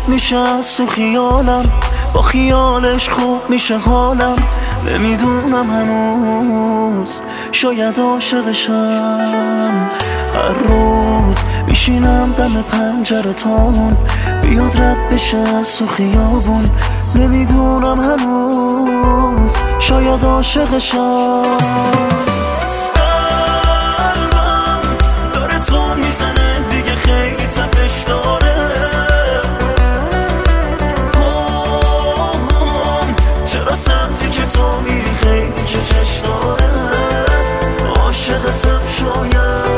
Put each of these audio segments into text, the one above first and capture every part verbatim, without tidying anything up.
میشه از تو خیالم، با خیالش خوب میشه حالم. نمیدونم هنوز شاید عاشقشم. هر روز میشینم دم پنجره تامون بیاد رد بشه از تو خیابون. نمیدونم هنوز شاید عاشقشم. قلبم داره تو میزنه دیگه خیلی تپش داره. پاهم چرا سمتی که تو میری خیلی کشش داره. عاشقتم شاید.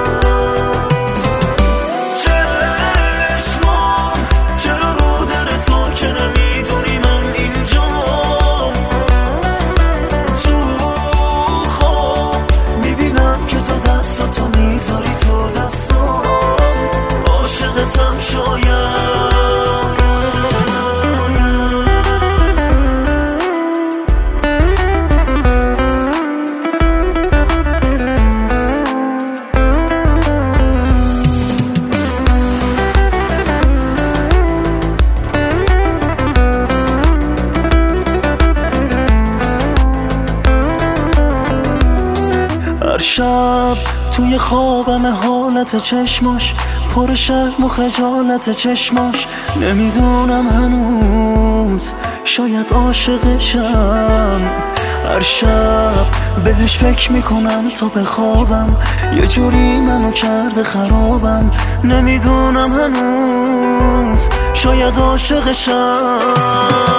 هر شب توی خوابم حالت چشماش پر شرم و خجالت چشماش. نمیدونم هنوز شاید عاشقشم. هر شب بهش فکر میکنم تا بخوابم، یه جوری منو کرده خرابم. نمیدونم هنوز شاید عاشقشم.